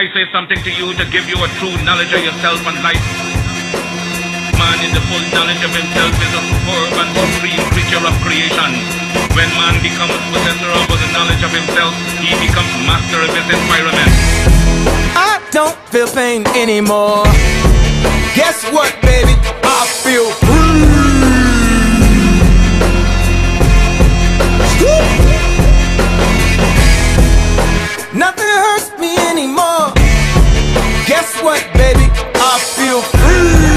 say something to you to give you a true knowledge of yourself and life. Man in the full knowledge of himself is a superb and supreme creature of creation. When man becomes possessor of the knowledge of himself, he becomes master of his environment. I don't feel pain anymore. Guess what, baby? I feel free. Nothing hurts me anymore. Guess what, baby? I feel free.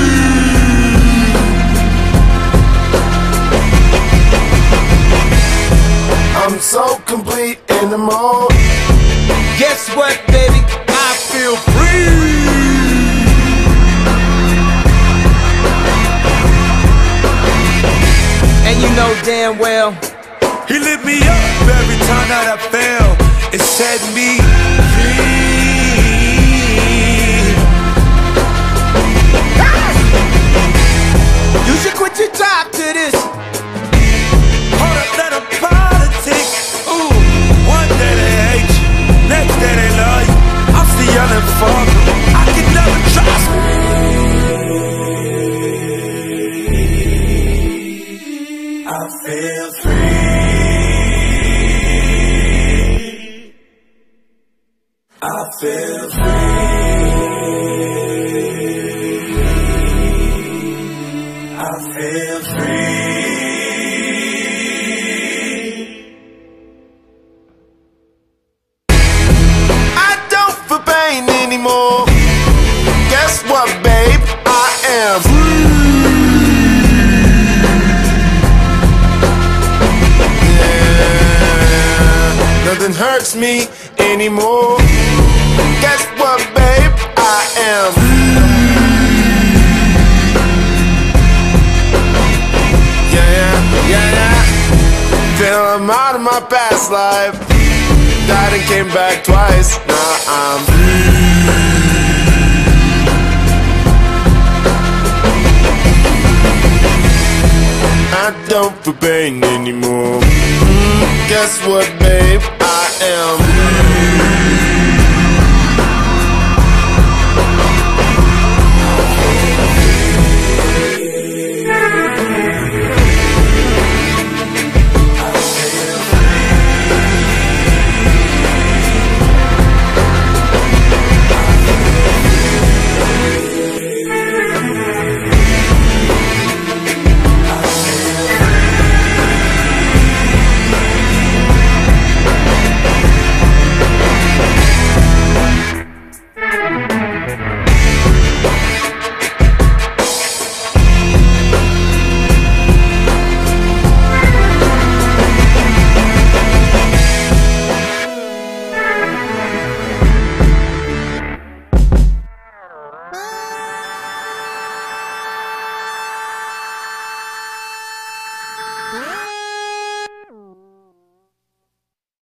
I'm so complete in the mode. Guess what, baby? I feel free. And you know damn well, he lit me up every time that I fell. It set me free. You should quit your job to this. Hold up, let them politics. Ooh, one day they hate you, next day they love you. I'm still yelling fuck 'em. I can never trust me. I feel free. I feel free. I feel free. I don't feel pain anymore. Guess what, babe? I am free. Yeah, nothing hurts me anymore. Guess what, babe? I am free. Yeah. Feel I'm out of my past life. Died and came back twice. Now I'm free. I don't feel pain anymore. Guess what, babe? I am free. What?